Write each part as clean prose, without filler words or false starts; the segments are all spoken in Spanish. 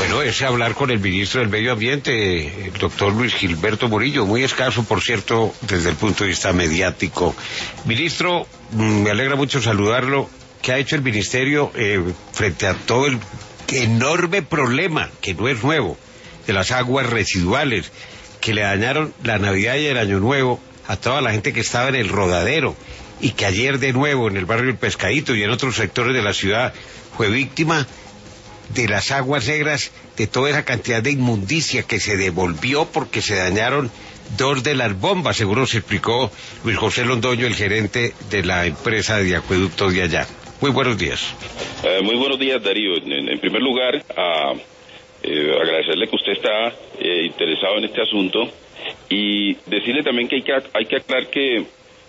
Bueno, es hablar con el ministro del Medio Ambiente, el doctor Luis Gilberto Murillo, muy escaso, por cierto, desde el punto de vista mediático. Ministro, me alegra mucho saludarlo. ¿Qué ha hecho el ministerio frente a todo el enorme problema, que no es nuevo, de las aguas residuales, que le dañaron la Navidad y el Año Nuevo a toda la gente que estaba en el Rodadero, y que ayer de nuevo en el barrio El Pescadito y en otros sectores de la ciudad fue víctima de las aguas negras, de toda esa cantidad de inmundicia que se devolvió porque se dañaron dos de las bombas, seguro se explicó Luis José Londoño, el gerente de la empresa de acueductos de allá? Muy buenos días. Muy buenos días, Darío. En primer lugar, agradecerle que usted está interesado en este asunto y decirle también que hay que aclarar que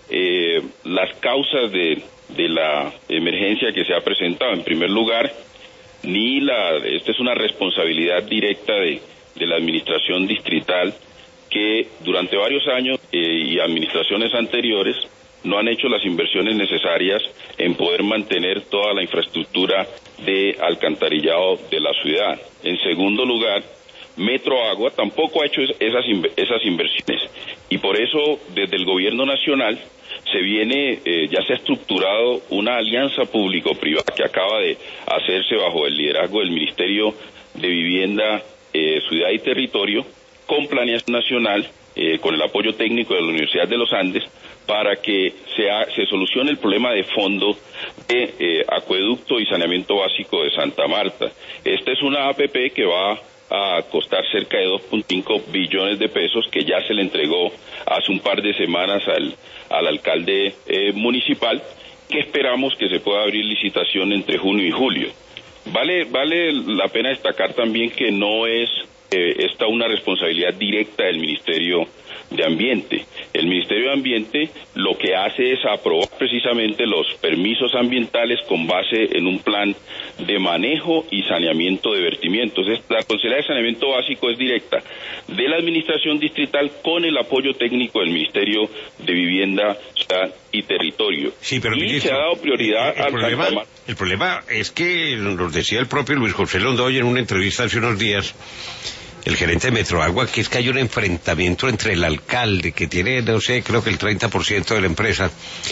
las causas de la emergencia que se ha presentado, en primer lugar, esta es una responsabilidad directa de la administración distrital, que durante varios años y administraciones anteriores no han hecho las inversiones necesarias en poder mantener toda la infraestructura de alcantarillado de la ciudad. En segundo lugar, Metro Agua tampoco ha hecho esas inversiones, y por eso desde el gobierno nacional ya se ha estructurado una alianza público-privada que acaba de hacerse bajo el liderazgo del Ministerio de Vivienda, Ciudad y Territorio, con Planeación Nacional, con el apoyo técnico de la Universidad de los Andes, para que se solucione el problema de fondo de acueducto y saneamiento básico de Santa Marta. Esta es una APP que va a costar cerca de 2.5 billones de pesos, que ya se le entregó hace un par de semanas al alcalde municipal, que esperamos que se pueda abrir licitación entre junio y julio. Vale la pena destacar también que no es esta una responsabilidad directa del Ministerio de Ambiente. El Ministerio de Ambiente lo que hace es aprobar precisamente los permisos ambientales con base en un plan de manejo y saneamiento de vertimientos. La responsabilidad de saneamiento básico es directa de la administración distrital con el apoyo técnico del Ministerio de Vivienda, Ciudad y Territorio. Sí, pero y se ha dado prioridad al Santa Marta. El problema es que nos decía el propio Luis José Londoño en una entrevista hace unos días, el gerente de Metroagua, que es que hay un enfrentamiento entre el alcalde, que tiene, no sé, creo que el 30% de la empresa,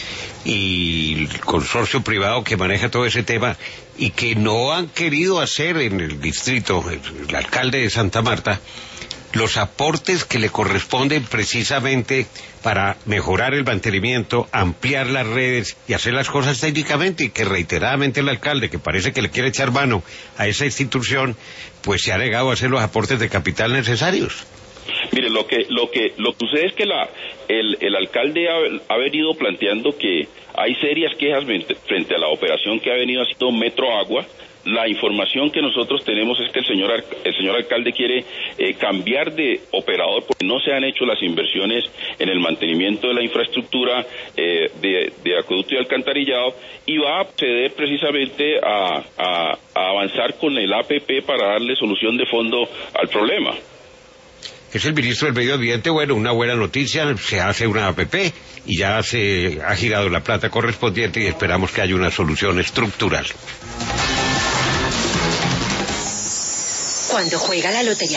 y el consorcio privado que maneja todo ese tema, y que no han querido hacer en el distrito, el alcalde de Santa Marta, los aportes que le corresponden precisamente para mejorar el mantenimiento, ampliar las redes y hacer las cosas técnicamente, y que reiteradamente el alcalde, que parece que le quiere echar mano a esa institución, pues se ha negado a hacer los aportes de capital necesarios. Mire, lo que sucede es que el alcalde ha venido planteando que hay serias quejas frente a la operación que ha venido haciendo Metro Agua. La información que nosotros tenemos es que el señor alcalde quiere cambiar de operador porque no se han hecho las inversiones en el mantenimiento de la infraestructura de acueducto y alcantarillado, y va a proceder precisamente a avanzar con el APP para darle solución de fondo al problema. Es el ministro del Medio Ambiente. Bueno, una buena noticia, se hace una APP y ya se ha girado la plata correspondiente y esperamos que haya una solución estructural. Cuando juega la lotería